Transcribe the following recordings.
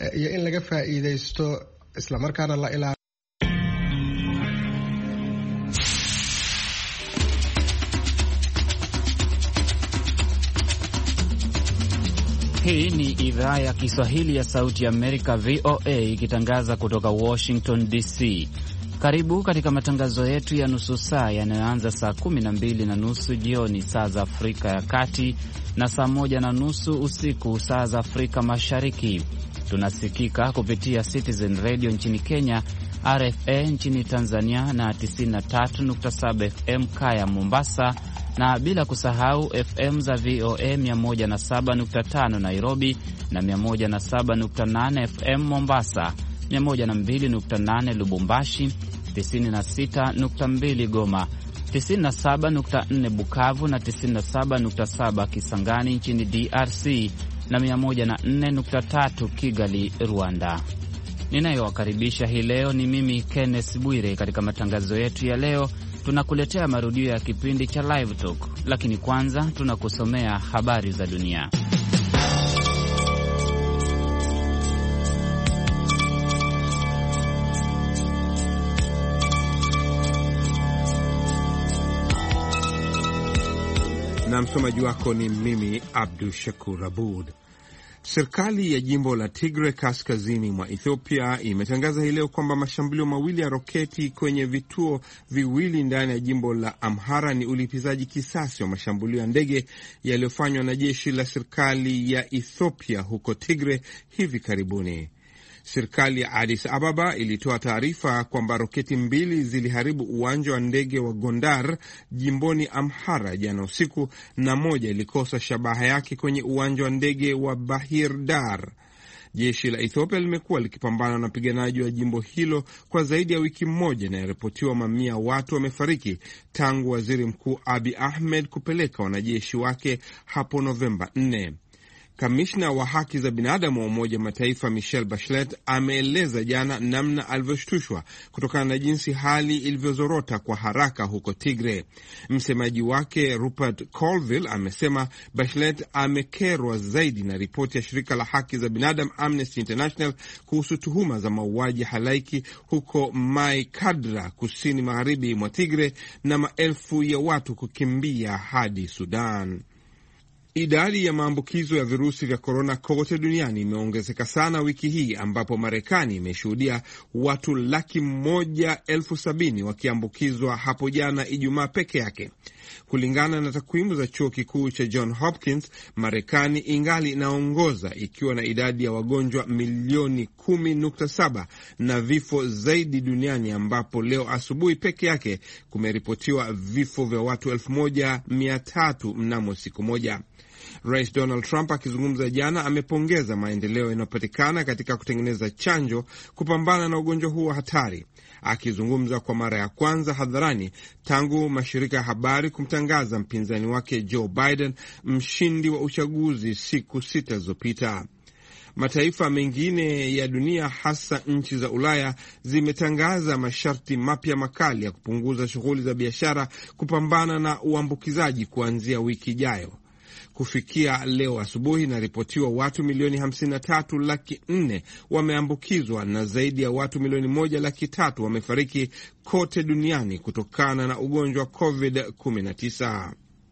iyo in laga faa'iideysto isla markaana la ilaaliyo. Hii ni idhaa ya Kiswahili ya Sauti ya Amerika, VOA, ikitangaza kutoka Washington DC. Karibu katika matangazo yetu ya nusu saa yanayoanza saa 12:30 jioni saa za Afrika ya Kati na saa 1:30 usiku saa za Afrika Mashariki. Tunasikika kupitia Citizen Radio nchini Kenya, RFA nchini Tanzania na 93.7 FM Kaya Mombasa, na bila kusahau FM za VOA 107.5 Nairobi na 107.8 FM Mombasa, 102.8 Lubumbashi, 96.2 Goma, 97.4 Bukavu na 97.7 Kisangani nchini DRC na 104.3 Kigali, Rwanda. Ninayowakaribisha hii leo ni mimi Kenneth Bwire. Katika matangazo yetu ya leo tunakuletea marudio ya kipindi cha Live Talk, lakini kwanza tunakusomea habari za dunia. Na msomaji wako ni mimi Abdul Shakur Abud. Serikali ya jimbo la Tigray kaskazini mwa Ethiopia imetangaza hii leo kwamba mashambulio mawili ya roketi kwenye vituo viwili ndani ya jimbo la Amhara ni ulipizaji kisasi wa mashambulio ya ndege yaliyofanywa na jeshi la serikali ya Ethiopia huko Tigray hivi karibuni. Serikali ya Addis Ababa ilitoa taarifa kwamba roketi mbili ziliharibu uwanja wa ndege wa Gondar jimboni Amhara jana usiku, na moja ilikosa shabaha yake kwenye uwanja wa ndege wa Bahir Dar. Jeshi la Ethiopia limekuwa likipambana na wapiganaji wa jimbo hilo kwa zaidi ya wiki moja, na yaripotiwa mamia watu wamefariki tangu waziri mkuu Abiy Ahmed kupeleka wanajeshi wake hapo Novemba 4. Kamishna wa haki za binadamu wa Umoja Mataifa Michelle Bachelet ameeleza jana namna alivyoshtushwa kutokana na jinsi hali ilivyozorota kwa haraka huko Tigray. Msemaji wake Rupert Colville amesema Bachelet amekerwa zaidi na ripoti ya shirika la haki za binadamu Amnesty International kuhusu tuhuma za mauaji halaiki huko Mai Kadra, kusini magharibi mwa Tigray, na maelfu ya watu kukimbia hadi Sudan. Idadi ya maambukizo ya virusi vya korona kote duniani imeongezeka sana wiki hii, ambapo Marekani imeshuhudia watu 170,000 wakiambukizwa hapo jana Ijumaa peke yake. Kulingana na takwimu za chuo kikuu cha John Hopkins, Marekani ingali inaongoza ikiwa na idadi ya wagonjwa milioni 10.7 na vifo zaidi duniani, ambapo leo asubuhi peke yake kumeripotiwa vifo vya watu 1,300 mnamo siku moja. Rais Donald Trump akizungumza jana amepongeza maendeleo yanayopatikana katika kutengeneza chanjo kupambana na ugonjwa huo hatari. Akizungumza kwa mara ya kwanza hadharani tangu mashirika ya habari kumtangaza mpinzani wake Joe Biden mshindi wa uchaguzi siku 6 zilizopita. Mataifa mengine ya dunia, hasa nchi za Ulaya, zimetangaza masharti mapya makali ya kupunguza shughuli za biashara kupambana na uambukizaji kuanzia wiki ijayo. Kufikia leo asubuhi, na ripotiwa watu milioni 53.4 wameambukizwa na zaidi ya watu milioni 1.3 wamefariki kote duniani kutokana na ugonjwa wa COVID-19.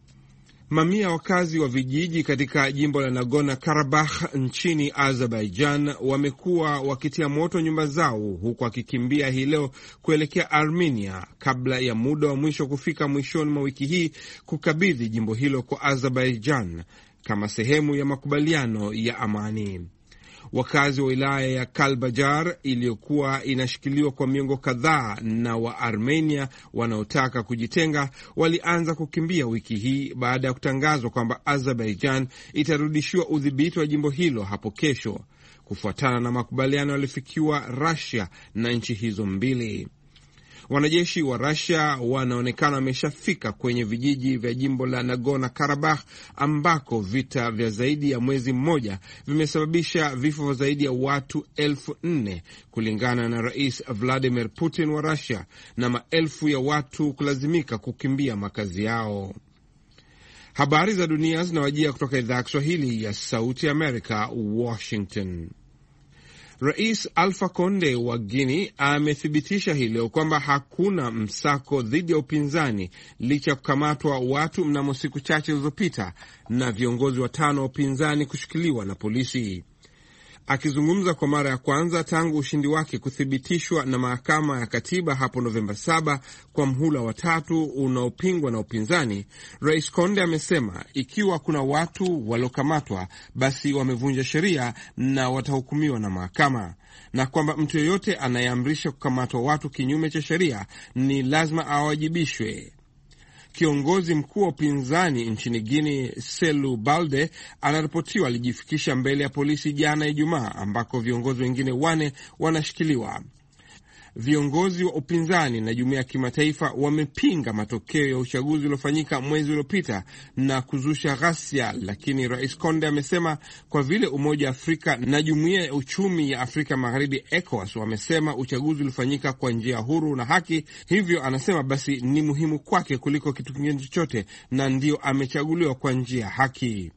Mamia wakazi wa vijiji katika jimbo la Nagorno-Karabakh nchini Azerbaijan wamekuwa wakitia moto nyumba zao huku wakikimbia hii leo kuelekea Armenia kabla ya muda wa mwisho kufika mwishoni mwa wiki hii kukabidhi jimbo hilo kwa Azerbaijan kama sehemu ya makubaliano ya amani. Wakazi wa wilaya ya Kalbajar iliyokuwa inashikiliwa kwa miongo kadhaa na wa Armenia wanaotaka kujitenga walianza kukimbia wiki hii baada ya kutangazwa kwamba Azerbaijan itarudishiwa udhibiti wa jimbo hilo hapo kesho, kufuatana na makubaliano yaliyofikiwa Russia na nchi hizo mbili. Wanajeshi wa Russia wanaonekana wameshafika kwenye vijiji vya jimbo la Nagorno-Karabakh ambako vita vya zaidi ya mwezi mmoja vimesababisha vifo vya zaidi ya watu 4,000 kulingana na Rais Vladimir Putin wa Russia, na maelfu ya watu kulazimika kukimbia makazi yao. Habari za dunia zinawajia kutoka idhaa ya Kiswahili ya Sauti ya Amerika, Washington. Rais Alpha Conde wa Guinea amethibitisha hii leo kwamba hakuna msako dhidi ya upinzani licha ya kukamatwa watu mnamo siku chache zilizopita na viongozi 5 wa upinzani kushikiliwa na polisi. Akizungumza kwa mara ya kwanza tangu ushindi wake kuthibitishwa na mahakama ya katiba hapo Novemba 7 kwa mhula wa 3 unaopingwa na upinzani, Rais Conde amesema ikiwa kuna watu waliokamatwa basi wamevunja sheria na watahukumiwa na mahakama, na kwamba mtu yeyote anayeamrisha kukamatwa watu kinyume cha sheria ni lazima awajibishwe. Kiongozi mkuu wa upinzani nchini Guinea, Selu Balde, anaripotiwa alijifikisha mbele ya polisi jana Ijumaa, ambako viongozi wengine 4 wanashikiliwa. Viongozi wa upinzani na jumuiya ya kimataifa wamepinga matokeo ya uchaguzi uliofanyika mwezi uliopita na kuzusha ghasia, lakini Rais Conde amesema kwa vile Umoja wa Afrika na Jumuiya ya Uchumi ya Afrika Magharibi ECOWAS wamesema uchaguzi ulifanyika kwa njia huru na haki, hivyo anasema basi ni muhimu kwake kuliko kitu kingine chochote, na ndio amechaguliwa kwa njia haki.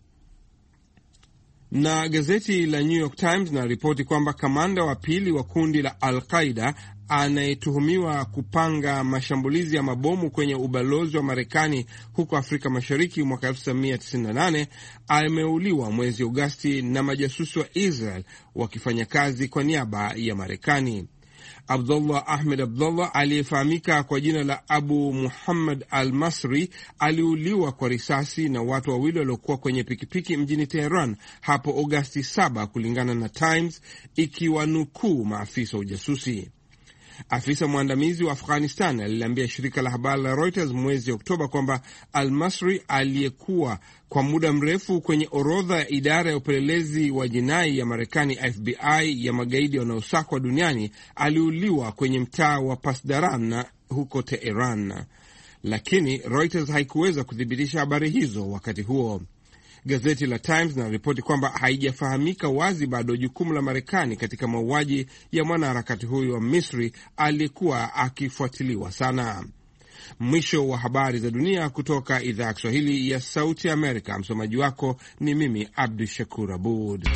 Na gazeti la New York Times na ripoti kwamba kamanda wa pili wa kundi la Al-Qaeda anayetuhumiwa kupanga mashambulizi ya mabomu kwenye ubalozi wa Marekani huko Afrika Mashariki mwaka 1998 ameuliwa mwezi Agosti na majasusi wa Israel wakifanya kazi kwa niaba ya Marekani. Abdullah Ahmed Abdullah aliyefahamika kwa jina la Abu Muhammad al-Masri aliuliwa kwa risasi na watu 2 waliokuwa kwenye pikipiki mjini Tehran hapo Agosti 7 kulingana na Times, ikiwanukuu maafisa wa ujasusi. Afisa mwandamizi wa Afghanistan aliliambia shirika la habari la Reuters mwezi Oktoba kwamba al-Masri aliyekuwa kwa muda mrefu kwenye orodha ya idara ya upelelezi wa jinai ya Marekani FBI ya magaidi wanaosakwa duniani aliuliwa kwenye mtaa wa Pasdaran huko Tehran, lakini Reuters haikuweza kuthibitisha habari hizo wakati huo. Gazeti la Times na ripoti kwamba haijafahamika wazi bado jukumu la Marekani katika mauaji ya mwanaharakati huyo wa Misri aliyekuwa akifuatiliwa sana. Mwisho wa habari za dunia kutoka idhaa ya Kiswahili ya Sauti ya Amerika. Msomaji wako ni mimi Abdu Shakur Abud.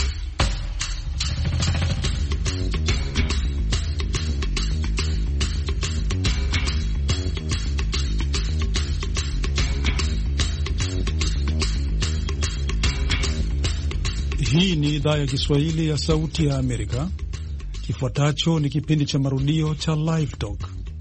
Hii ni idhaa ya Kiswahili ya Sauti ya Amerika. Kifuatacho ni kipindi cha marudio cha Live Talk.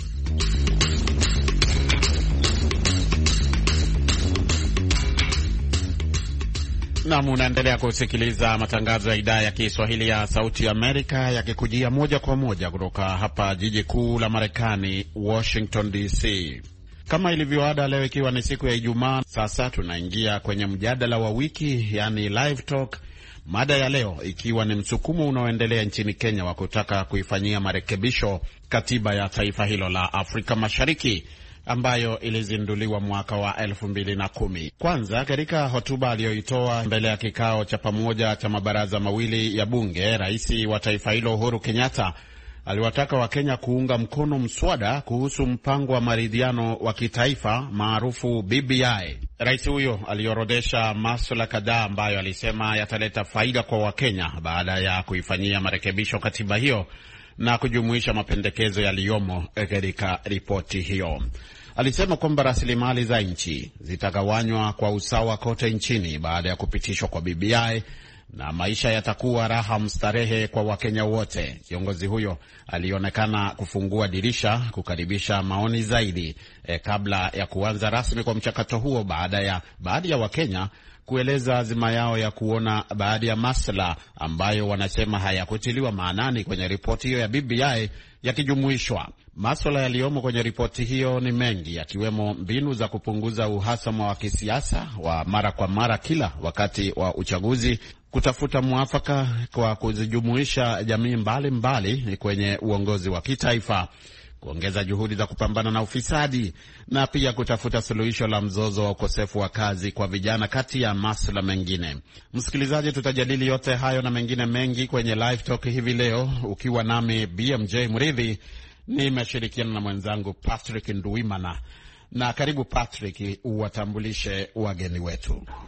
Na munaendelea kusikiliza matangazo ya idhaa ya Kiswahili ya Sauti ya Amerika yakikujia moja kwa moja kutoka hapa jiji kuu la Marekani, Washington DC. Kama ilivyoada, leo ikiwa ni siku ya Ijumaa, sasa tunaingia kwenye mjadala wa wiki, yani Live Talk. Mada ya leo ikiwa ni msukumo unaoendelea nchini Kenya wa kutaka kuifanyia marekebisho katiba ya taifa hilo la Afrika Mashariki ambayo ilizinduliwa mwaka wa 2010. Kwanza, katika hotuba aliyoitoa mbele ya kikao cha pamoja cha mabaraza mawili ya bunge, rais wa taifa hilo Uhuru Kenyatta aliwataka Wakenya kuunga mkono mswada kuhusu mpango wa maridhiano wa kitaifa maarufu BBI. Rais huyo aliorodesha masuala kadhaa ambayo alisema yataleta faida kwa Wakenya baada ya kuifanyia marekebisho katiba hiyo na kujumuisha mapendekezo yaliyomo katika ripoti hiyo. Alisema kwamba rasilimali za nchi zitagawanywa kwa usawa kote nchini baada ya kupitishwa kwa BBI na maisha yatakuwa raha mstarehe kwa Wakenya wote. Kiongozi huyo alionekana kufungua dirisha kukaribisha maoni zaidi kabla ya kuanza rasmi kwa mchakato huo, baada ya Wakenya kueleza azima yao ya kuona baadhi ya masuala ambayo wanasema hayakutiliwa maanani kwenye ripoti hiyo ya BBI yakijumuishwa. Masuala yaliyomo kwenye ripoti hiyo ni mengi, yakiwemo mbinu za kupunguza uhasama wa kisiasa wa mara kwa mara kila wakati wa uchaguzi, kutafuta mwafaka kwa kuzijumuisha jamii mbalimbali kwenye uongozi wa kitaifa, kuongeza juhudi za kupambana na ufisadi na pia kutafuta suluhisho la mzozo wa ukosefu wa kazi kwa vijana, kati ya masuala mengine. Msikilizaji, tutajadili yote hayo na mengine mengi kwenye Live Talk hivi leo, ukiwa nami BMJ Mridhi, nimeshirikiana na mwenzangu Patrick Nduwimana. Na karibu Patrick, uwatambulishe wageni wetu.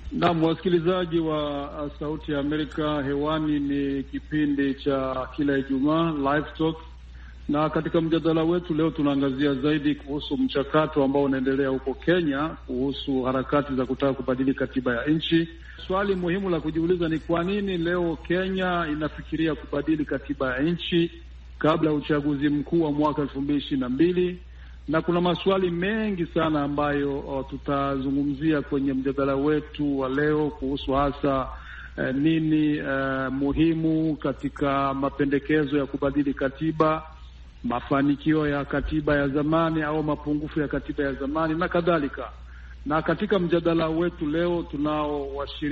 Naam, wasikilizaji wa Sauti ya Amerika, hewani ni kipindi cha kila Ijumaa Live Talk, na katika mjadala wetu leo tunaangazia zaidi kuhusu mchakato ambao unaendelea huko Kenya kuhusu harakati za kutaka kubadili katiba ya nchi. Swali muhimu la kujiuliza ni kwa nini leo Kenya inafikiria kubadili katiba ya nchi kabla ya uchaguzi mkuu wa mwaka 2022, na kuna maswali mengi sana ambayo tutazungumzia kwenye mjadala wetu wa leo kuhusu hasa nini muhimu katika mapendekezo ya kubadili katiba, mafanikio ya katiba ya zamani au mapungufu ya katiba ya zamani na kadhalika. Na katika mjadala wetu leo tunao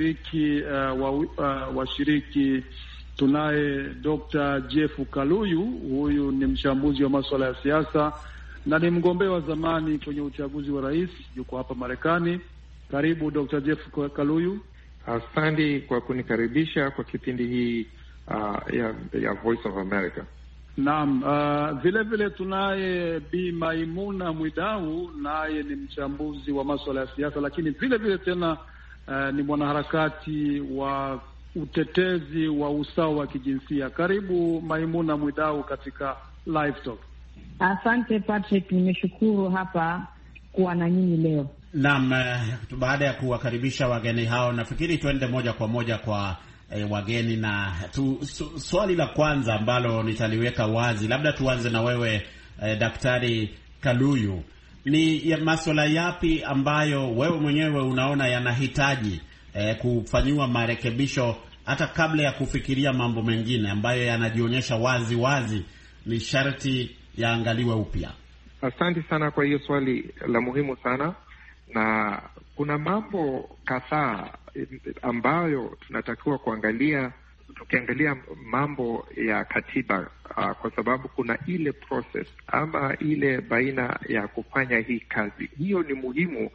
washiriki tunaye Dr. Jeff Kaluyu. Huyu ni mchambuzi wa masuala ya siasa na ni mgombea wa zamani kwenye uchaguzi wa rais, yuko hapa Marekani. Karibu Dr. Jeff Kaluyu. Asante kwa kunikaribisha kwa kipindi hii ya Voice of America. Naam, vile vile tunaye Bi Maimuna Mwidau, naye ni mchambuzi wa masuala ya siasa, lakini vile vile tena ni mwanaharakati wa utetezi wa usawa wa kijinsia. Karibu Maimuna Mwidau katika Live Talk. Asante Patrick, nimeshukuru hapa kuwa na nyinyi leo. Naam, baada ya kuwakaribisha wageni hao, nafikiri tuende moja kwa moja kwa wageni na swali la kwanza ambalo nitaliweka wazi. Labda tuanze na wewe Daktari Kaluyu. Ni masuala yapi ambayo wewe mwenyewe unaona yanahitaji kufanyiwa marekebisho hata kabla ya kufikiria mambo mengine ambayo yanajionyesha wazi wazi ni sharti yaangaliwe upya? Asante sana kwa hiyo swali la muhimu sana, na kuna mambo kadhaa ambayo tunatakiwa kuangalia tukiangalia mambo ya katiba, kwa sababu kuna ile process ama ile baina ya kufanya hii kazi. Hiyo ni muhimu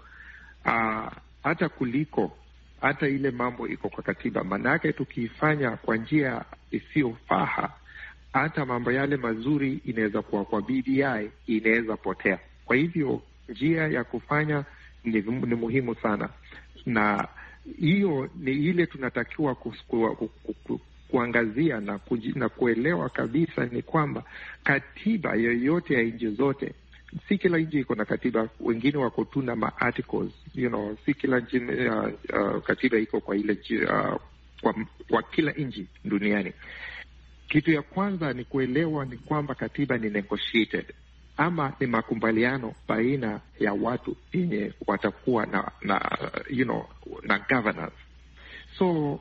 hata kuliko hata ile mambo iko kwa katiba. Manake tukiifanya kwa njia isiyofaa, hata mambo yale mazuri inaweza kuwa kwa BBI inaweza potea. Kwa hivyo njia ya kufanya ni muhimu sana, na hiyo ni ile tunatakiwa kuangazia na kuelewa kabisa ni kwamba katiba yoyote ya nchi zote, si kila nchi iko na katiba, wengine wako tu na ma-articles, si kila nchi katiba iko kwa ile kwa kila nchi duniani. Kitu ya kwanza ni kuelewa ni kwamba katiba ni negotiated, ama ni makubaliano baina ya watu yenye watakuwa na governance. So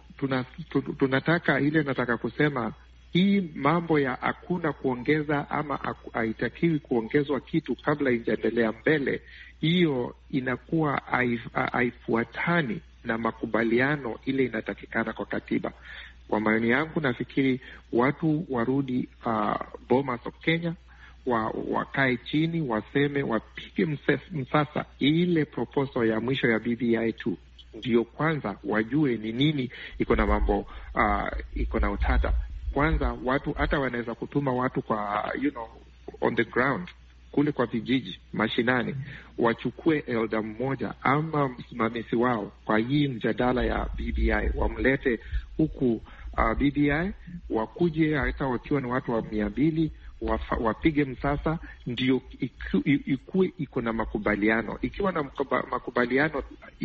nataka kusema hii mambo ya hakuna kuongeza ama haitakiwi kuongezwa kitu kabla ijaendelea mbele, hiyo inakuwa haifuatani na makubaliano ile inatakikana kwa katiba. Kwa maoni yangu, nafikiri watu warudi Bomas of Kenya, wakae chini, waseme, wapige msasa ile proposal ya mwisho ya BBI 2, ndio kwanza wajue ni nini iko na mambo iko na utata. Kwanza watu hata wanaweza kutuma watu kwa on the ground kule kwa vijiji mashinani, wachukue elder mmoja ama msimamizi wao kwa hii mjadala ya BBI, wamlete huku BBI, wakuje hata wakiwa ni watu wa 200, wapige msasa, ndio ikuwe iko na makubaliano. Ikiwa na makubaliano,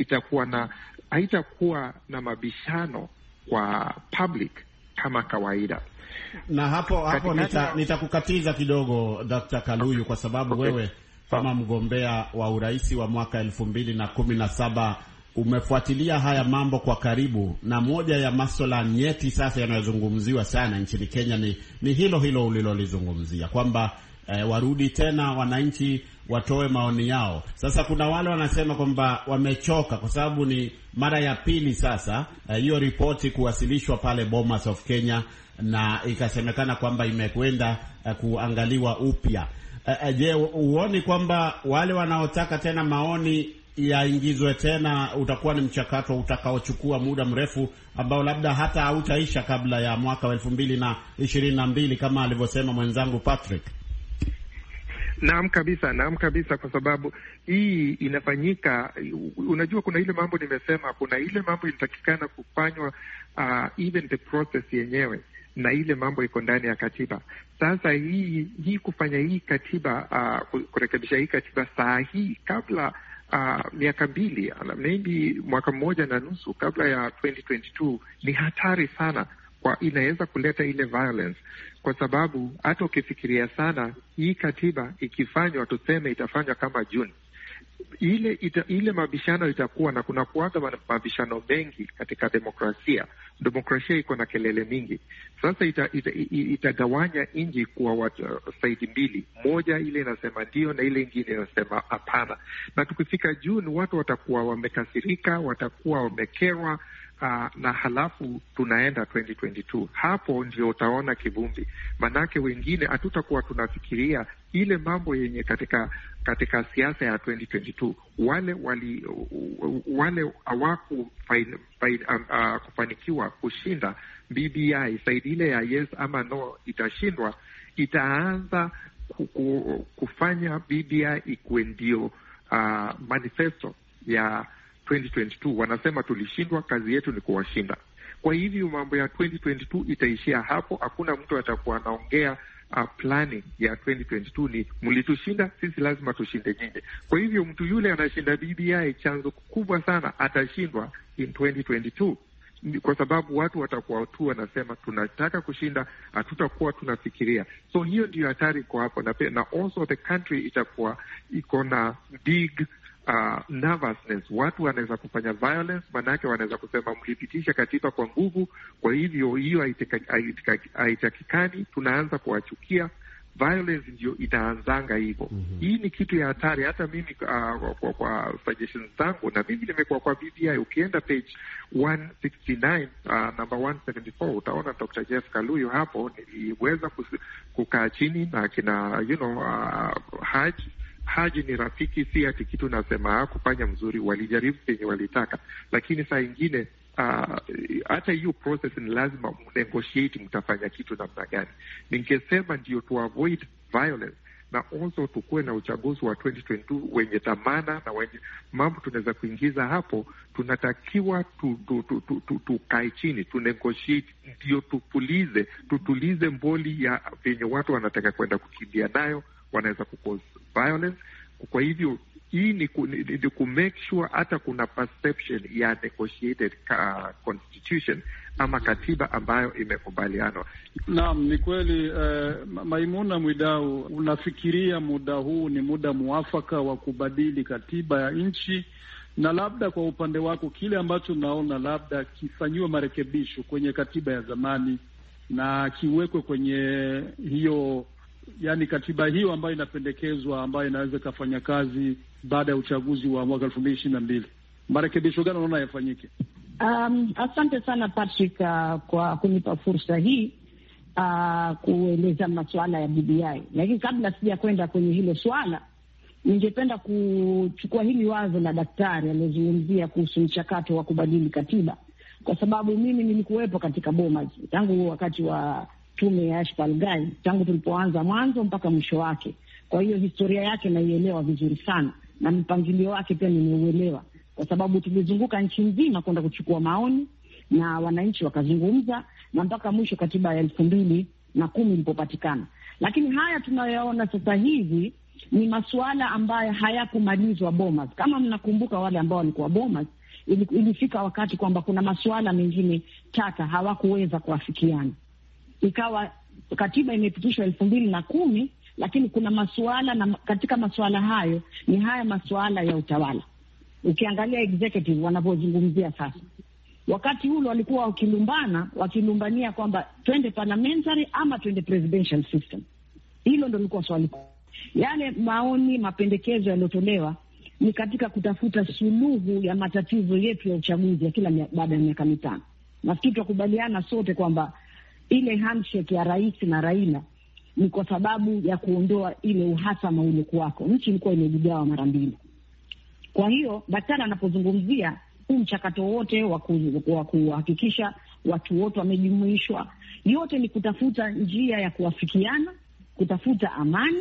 haitakuwa na mabishano kwa public kama kawaida. Na hapo nitakukatiza kidogo Dr. Kaluyu, kwa sababu wewe kama mgombea wa urais wa mwaka 2017 umefuatilia haya mambo kwa karibu, na moja ya masuala nyeti sasa yanayozungumziwa sana nchini Kenya ni hilo ulilolizungumzia kwamba warudi tena wananchi watoe maoni yao. Sasa kuna wale wanasema kwamba wamechoka kwa sababu ni mara ya pili sasa hiyo ripoti kuwasilishwa pale Bomas of Kenya, na ikasemekana kwamba imekwenda kuangaliwa upya. Je, uoni kwamba wale wanaotaka tena maoni yaingizwe tena utakuwa ni mchakato utakaochukua muda mrefu ambao labda hata hautaisha kabla ya mwaka 2022 kama alivyosema mwenzangu Patrick? Naam kabisa, kwa sababu hii inafanyika. Unajua, kuna ile mambo nimesema, kuna ile mambo inatakikana kufanywa even the process yenyewe, na ile mambo iko ndani ya katiba. Sasa hii kufanya hii katiba, kurekebisha hii katiba saa hii kabla miaka 2 maybe mwaka 1.5 kabla ya 2022 ni hatari sana, kwa inaweza kuleta ile violence, kwa sababu hata ukifikiria sana hii katiba ikifanywa, tuseme itafanywa kama June, ile mabishano itakuwa, na kuna kuaga mabishano mengi katika demokrasia iko na kelele mingi. Sasa itagawanya nchi kwa saidi mbili, moja ile inasema ndio na ile ingine inasema hapana, na tukifika June watu watakuwa wamekasirika, watakuwa wamekerwa, na halafu tunaenda 2022. Hapo ndio utaona kivumbi, manake wengine hatutakuwa tunafikiria ile mambo yenye katika siasa ya 2022. Wale hawaku kufanikiwa kushinda BBI, saidi ile ya yes ama no itashindwa, itaanza kufanya BBI ikuwe ndio manifesto ya 2022. Wanasema tulishindwa, kazi yetu ni kuwashinda. Kwa hivyo mambo ya 2022 itaishia hapo. Hakuna mtu atakuwa anaongea planning ya 2022 ni mlitushinda, sisi lazima tushinde nyinyi. Kwa hivyo mtu yule anashinda BBI, chanzo kubwa sana atashindwa in 2022, kwa sababu watu watakuwa tu wanasema tunataka kushinda, hatutakuwa tunafikiria. So hiyo ndio hatari kwa hapo, na also the country itakuwa iko na big nervousness. Watu wanaweza kufanya violence, manake wanaweza kusema mlipitisha katiba kwa nguvu, kwa hivyo hiyo haitakikani, tunaanza kuwachukia. Violence ndio itaanzanga hivyo. Hii ni kitu ya hatari. Hata mimi kwa suggestions zangu, na mimi nimekuwa kwa BBI, ukienda page 169 number 174 utaona Dr. Jeff Kaluyo hapo. Niliweza kukaa chini na kina Haji ni rafiki, si ati kitu nasema kufanya mzuri, walijaribu penye walitaka, lakini saa ingine hata hiyo process ni lazima negotiate, mtafanya kitu namna gani. Ningesema ndio to avoid violence, na also tukuwe na uchaguzi wa 2022 wenye dhamana na wenye mambo tunaweza kuingiza hapo. Tunatakiwa tukae chini, tu negotiate, ndio tutulize mboli ya venye watu wanataka kwenda kukimbia nayo, wanaweza kucause violence. Kwa hivyo hii ni ku make sure hata kuna perception ya negotiated constitution ama katiba ambayo imekubalianwa. Naam, ni kweli. Maimuna Mwidau, unafikiria muda huu ni muda muafaka wa kubadili katiba ya nchi? Na labda kwa upande wako kile ambacho naona labda kifanyiwe marekebisho kwenye katiba ya zamani na kiwekwe kwenye hiyo, yani katiba hiyo ambayo inapendekezwa, ambayo inaweza ikafanya kazi baada ya uchaguzi wa mwaka 2022. Marekebisho gani unaona yafanyike? Asante sana Patrick kwa kunipa fursa hii kueleza masuala ya BBI. Lakini kabla sija kwenda kwenye hilo swala, ningependa kuchukua hili wazo la daktari aliyozungumzia kuhusu mchakato wa kubadili katiba, kwa sababu mimi nilikuwepo katika Bomas tangu wakati wa tume ya Ashfal Gai, tangu tulipoanza mwanzo mpaka mwisho wake. Kwa hiyo historia yake naielewa vizuri sana, na mpangilio wake pia nimeuelewa, kwa sababu tulizunguka nchi nzima kwenda kuchukua maoni na wananchi wakazungumza, na mpaka mwisho katiba ya 2010 ilipopatikana. Lakini haya tunayoona sasa hivi ni masuala ambayo hayakumalizwa Bomas. Kama mnakumbuka wale ambao walikuwa Bomas, ilifika wakati kwamba kuna masuala mengine tata hawakuweza kuafikiana. Ikawa katiba imepitishwa 2010, lakini kuna masuala, na katika masuala hayo ni haya masuala ya utawala. Ukiangalia executive wanapozungumzia sasa, wakati ule walikuwa wakilumbania kwamba twende parliamentary ama twende presidential system. Hilo ndio lilikuwa swali. Yale maoni, mapendekezo yaliyotolewa ni katika kutafuta suluhu ya matatizo yetu ya uchaguzi ya kila baada ya miaka 5. Nafikiri tukubaliana sote kwamba ile handshake ya rais na Raila ni kwa sababu ya kuondoa ile uhasama uliokuwako. Nchi ilikuwa imejigawa mara 2. Kwa hiyo daktari anapozungumzia huu mchakato wote wa kuhakikisha watu wote wamejumuishwa, yote ni kutafuta njia ya kuafikiana, kutafuta amani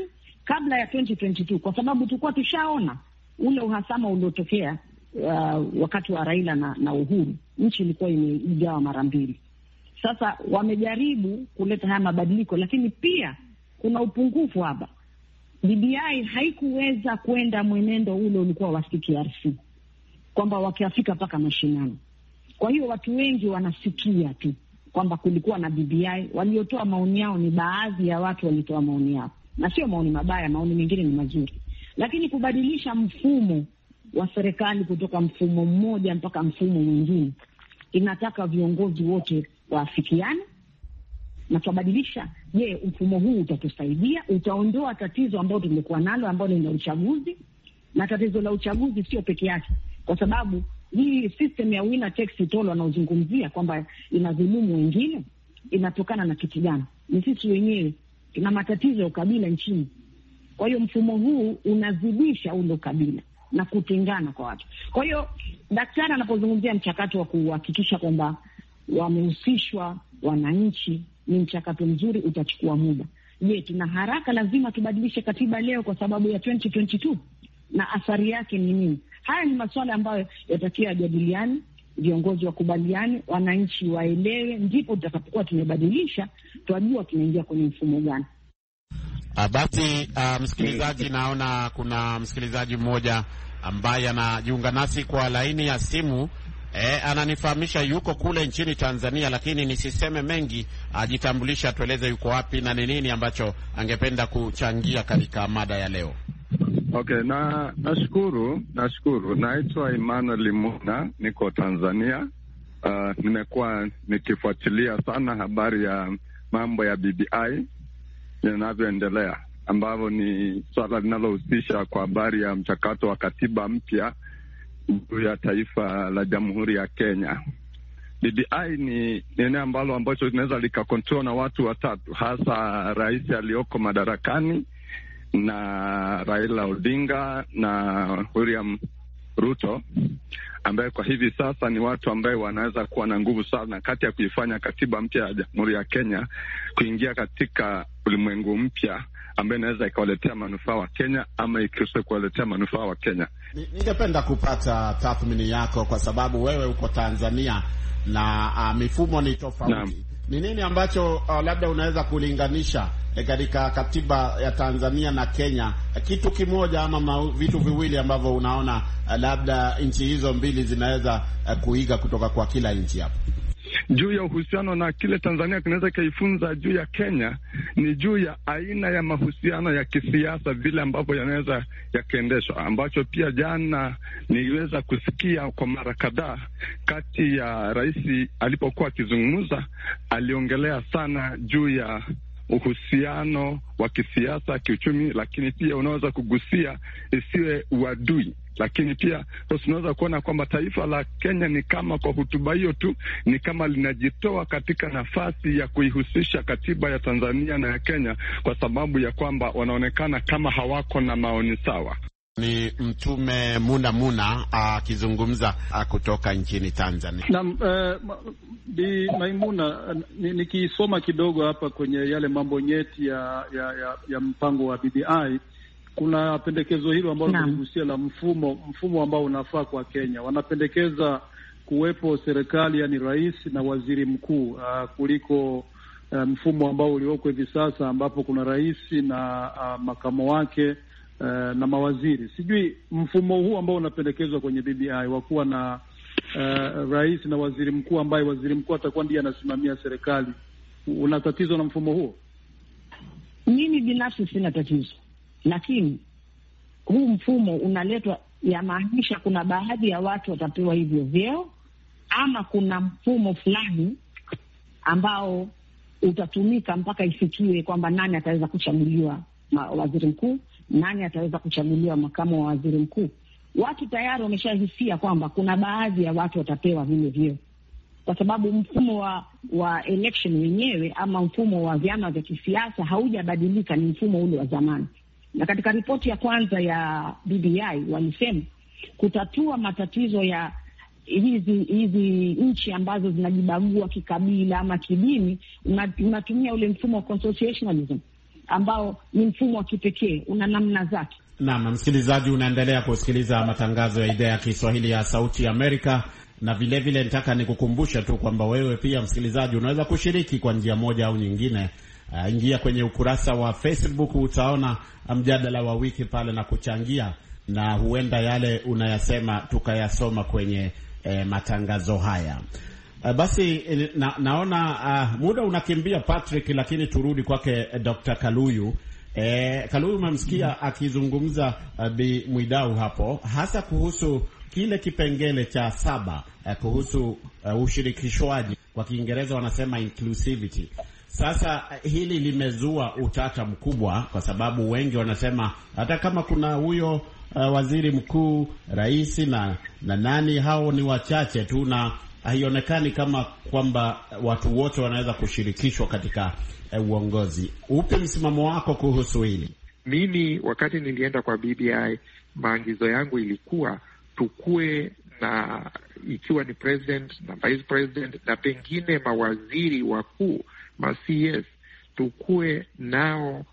kabla ya 2022, kwa sababu tulikuwa tushaona ule uhasama uliotokea wakati wa Raila na Uhuru. Nchi ilikuwa imegawa mara mbili. Sasa wamejaribu kuleta haya mabadiliko, lakini pia kuna upungufu hapa. BBI haikuweza kwenda mwenendo ule ulikuwa wa CRC, kwamba wakiafika mpaka mashinani. Kwa hiyo watu wengi wanasikia tu kwamba kulikuwa na BBI. Waliotoa maoni yao ni baadhi ya watu walitoa maoni yao, na sio maoni mabaya, maoni mengine ni mazuri. Lakini kubadilisha mfumo wa serikali kutoka mfumo mmoja mpaka mfumo mwingine inataka viongozi wote waafikiane na tubadilisha. Je, mfumo huu utatusaidia? Utaondoa tatizo ambalo tumekuwa nalo ambalo ni uchaguzi? Na tatizo la uchaguzi sio peke yake, kwa sababu hii system ya winner takes it all wanaozungumzia kwamba inadhulumu wengine, inatokana na kitu gani? Ni sisi wenyewe tuna matatizo ya ukabila nchini. Kwa hiyo mfumo huu unazidisha ule ukabila na kutengana kwa watu. Kwa hiyo daktari anapozungumzia mchakato wa kuhakikisha kwamba wamehusishwa wananchi, ni mchakato mzuri, utachukua muda. Je, tuna haraka lazima tubadilishe katiba leo kwa sababu ya 2022? Na athari yake ni nini? Haya ni masuala ambayo yatakiwa yajadiliane, viongozi wakubaliane, wananchi waelewe, ndipo tutakapokuwa tumebadilisha, tutajua tunaingia kwenye mfumo gani. Basi msikilizaji, naona kuna msikilizaji mmoja ambaye anajiunga nasi kwa laini ya simu. Ananifahamisha yuko kule nchini Tanzania, lakini nisiseme mengi, ajitambulisha, tueleze yuko wapi na ni nini ambacho angependa kuchangia katika mada ya leo. Okay, nashukuru. Naitwa Emmanuel Muna, niko Tanzania. Nimekuwa nikifuatilia sana habari ya mambo ya BBI yanavyoendelea, ambavyo ni swala linalohusisha kwa habari ya mchakato wa katiba mpya ya taifa la Jamhuri ya Kenya. BBI ni eneo ambacho linaweza likakontrol na watu watatu, hasa rais aliyoko madarakani na Raila Odinga na William Ruto, ambaye kwa hivi sasa ni watu ambaye wanaweza kuwa na nguvu sana kati ya kuifanya katiba mpya ya Jamhuri ya Kenya kuingia katika ulimwengu mpya ambaye inaweza ikawaletea manufaa wa Kenya ama ikose kuwaletea manufaa wa Kenya. Ningependa kupata tathmini yako, kwa sababu wewe uko Tanzania na mifumo ni tofauti. Ni nini ambacho labda unaweza kulinganisha katika katiba ya Tanzania na Kenya, kitu kimoja ama vitu viwili ambavyo unaona labda nchi hizo mbili zinaweza kuiga kutoka kwa kila nchi hapo? Juu ya uhusiano na kile Tanzania kinaweza kaifunza juu ya Kenya ni juu ya aina ya mahusiano ya kisiasa vile ambavyo yanaweza yakaendeshwa, ambacho pia jana niweza kusikia kwa mara kadhaa kati ya rais alipokuwa akizungumza, aliongelea sana juu ya uhusiano wa kisiasa, kiuchumi, lakini pia unaweza kugusia isiwe uadui. Lakini pia tunaweza kuona kwamba taifa la Kenya ni kama kwa hotuba hiyo tu ni kama linajitoa katika nafasi ya kuihusisha katiba ya Tanzania na ya Kenya, kwa sababu ya kwamba wanaonekana kama hawako na maoni sawa. Ni Mtume Muna akizungumza kutoka nchini Tanzania. Naam, Bi Maimuna, nikisoma kidogo hapa kwenye yale mambo nyeti ya mpango wa BBI, kuna pendekezo hilo ambalo linagusia la mfumo ambao unafaa kwa Kenya. Wanapendekeza kuwepo serikali, yani rais na waziri mkuu, kuliko mfumo ambao ulioko hivi sasa ambapo kuna rais na makamo wake na mawaziri. Sijui mfumo huu ambao unapendekezwa kwenye BBI wa kuwa na rais na waziri mkuu, ambaye waziri mkuu atakuwa ndiye anasimamia serikali, una tatizo na mfumo huo? Mimi binafsi sina tatizo, lakini huu mfumo unaletwa, yamaanisha kuna baadhi ya watu watapewa hivyo vyeo, ama kuna mfumo fulani ambao utatumika mpaka ifikiwe kwamba nani ataweza kuchaguliwa waziri mkuu, nani ataweza kuchaguliwa makamu wa waziri mkuu. Watu tayari wameshahisia kwamba kuna baadhi ya watu watapewa vile vyeo, kwa sababu mfumo wa election wenyewe ama mfumo wa vyama vya kisiasa haujabadilika, ni mfumo ule wa zamani. Na katika ripoti ya kwanza ya BBI walisema kutatua matatizo ya hizi nchi ambazo zinajibagua kikabila ama kidini, unatumia ule mfumo wa constitutionalism. ambao ni mfumo wa kipekee, una namna zake. Naam, msikilizaji, unaendelea kusikiliza matangazo ya idhaa ya Kiswahili ya Sauti ya Amerika, na vile nataka nikukumbusha tu kwamba wewe pia msikilizaji unaweza kushiriki kwa njia moja au nyingine. Ingia kwenye ukurasa wa Facebook, utaona mjadala wa wiki pale na kuchangia, na huenda yale unayasema tukayasoma kwenye matangazo haya. Basi naona muda unakimbia Patrick, lakini turudi kwake Dr. Kaluyu. Kaluyu, umemsikia akizungumza Bi Mwidau hapo, hasa kuhusu kile kipengele cha 7 kuhusu ushirikishwaji, kwa Kiingereza wanasema inclusivity. Sasa hili limezua utata mkubwa, kwa sababu wengi wanasema hata kama kuna huyo waziri mkuu, rais na nani, hao ni wachache tu, na haionekani kama kwamba watu wote wanaweza kushirikishwa katika uongozi. Upi msimamo wako kuhusu hili? Mimi wakati nilienda kwa BBI, maagizo yangu ilikuwa tukue na, ikiwa ni president na vice president na pengine mawaziri wakuu, ma CS, tukue nao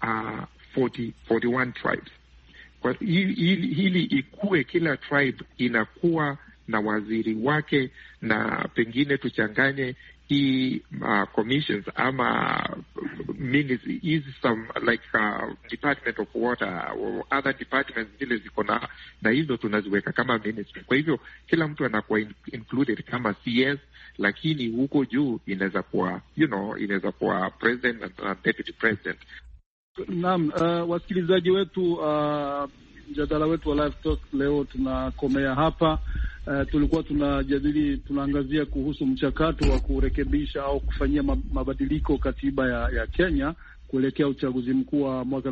41 tribes. Kwa hili ikue kila tribe inakuwa na waziri wake, na pengine tuchanganye hii commissions ama ministries, is some like Department of Water or other departments zile ziko na hizo tunaziweka kama ministry. Kwa hivyo kila mtu anakuwa included kama CS, lakini huko juu inaweza kuwa inaweza kuwa president na deputy president. Naam, wasikilizaji wetu, mjadala wetu wa Live Talk leo tunakomea hapa. Tulikuwa tunaangazia kuhusu mchakato wa kurekebisha au kufanyia mabadiliko katiba ya Kenya kuelekea uchaguzi mkuu wa mwaka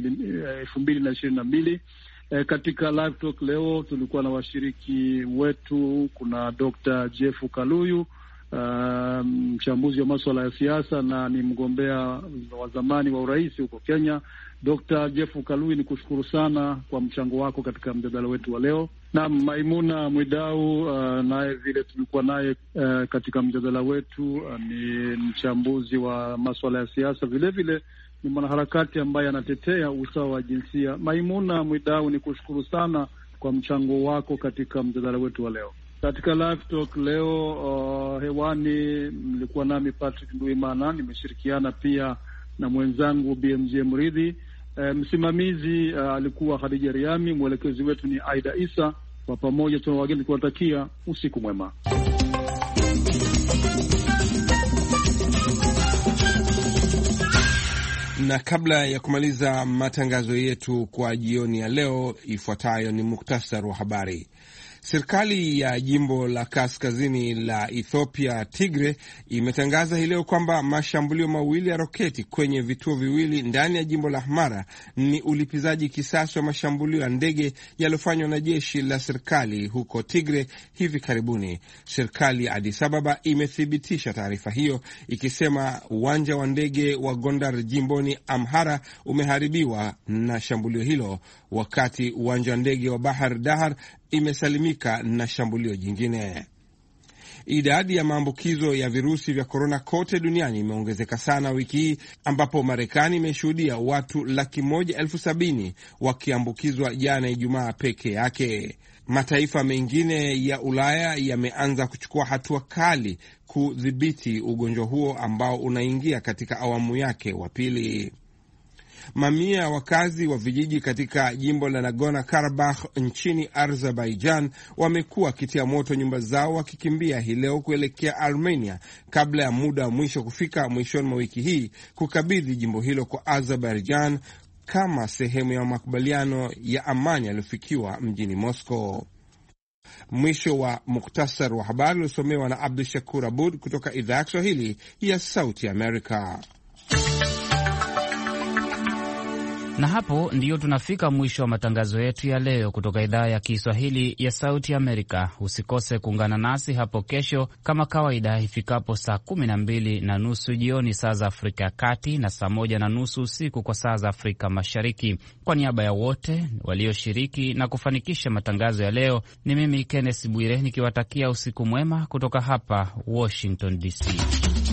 2022. Katika Live Talk leo tulikuwa na washiriki wetu. Kuna Dr. Jeff Kaluyu, mchambuzi wa masuala ya siasa na ni mgombea wa zamani wa urais huko Kenya. Dr. Jeff Kaluyu, ni kushukuru sana kwa mchango wako katika mjadala wetu wa leo. Na Maimuna Mwidau, naye vile tulikuwa naye katika mjadala wetu, ni mchambuzi wa masuala ya siasa, vile vile ni mwanaharakati ambaye anatetea usawa wa jinsia. Maimuna Mwidau, ni kushukuru sana kwa mchango wako katika mjadala wetu wa leo. Katika Live Talk leo hewani mlikuwa nami Patrick Nduimana, nimeshirikiana pia na mwenzangu BMJ Mridhi. Msimamizi alikuwa Khadija Riami, mwelekezi wetu ni Aida Isa. Kwa pamoja tunawageni kuwatakia usiku mwema. Na kabla ya kumaliza matangazo yetu kwa jioni ya leo, ifuatayo ni muktasar wa habari. Serikali ya jimbo la kaskazini la Ethiopia Tigre imetangaza hii leo kwamba mashambulio mawili ya roketi kwenye vituo viwili ndani ya jimbo la Amhara ni ulipizaji kisasi wa mashambulio ya ndege yaliyofanywa na jeshi la serikali huko Tigre hivi karibuni. Serikali ya Addis Ababa imethibitisha taarifa hiyo ikisema uwanja wa ndege wa Gondar jimboni Amhara umeharibiwa na shambulio hilo, wakati uwanja wa ndege wa Bahar Dar imesalimika na shambulio jingine. Idadi ya maambukizo ya virusi vya korona kote duniani imeongezeka sana wiki hii, ambapo Marekani imeshuhudia watu 170,000 wakiambukizwa jana Ijumaa peke yake. Mataifa mengine ya Ulaya yameanza kuchukua hatua kali kudhibiti ugonjwa huo ambao unaingia katika awamu yake wa pili. Mamia ya wakazi wa vijiji katika jimbo la Nagorno-Karabakh nchini Azerbaijan wamekuwa wakitia moto nyumba zao wakikimbia hii leo kuelekea Armenia kabla ya muda wa mwisho kufika mwishoni mwa wiki hii kukabidhi jimbo hilo kwa Azerbaijan kama sehemu ya makubaliano ya amani yaliyofikiwa mjini Moscow. Mwisho wa muktasar wa habari uliosomewa na Abdu Shakur Abud kutoka idhaa ya Kiswahili ya Sauti Amerika. Na hapo ndiyo tunafika mwisho wa matangazo yetu ya leo kutoka idhaa ya Kiswahili ya Sauti Amerika. Usikose kuungana nasi hapo kesho kama kawaida ifikapo saa 12:30 jioni saa za Afrika ya Kati na saa 1:30 usiku kwa saa za Afrika Mashariki. Kwa niaba ya wote walioshiriki na kufanikisha matangazo ya leo, ni mimi Kenneth Bwire nikiwatakia usiku mwema kutoka hapa Washington DC.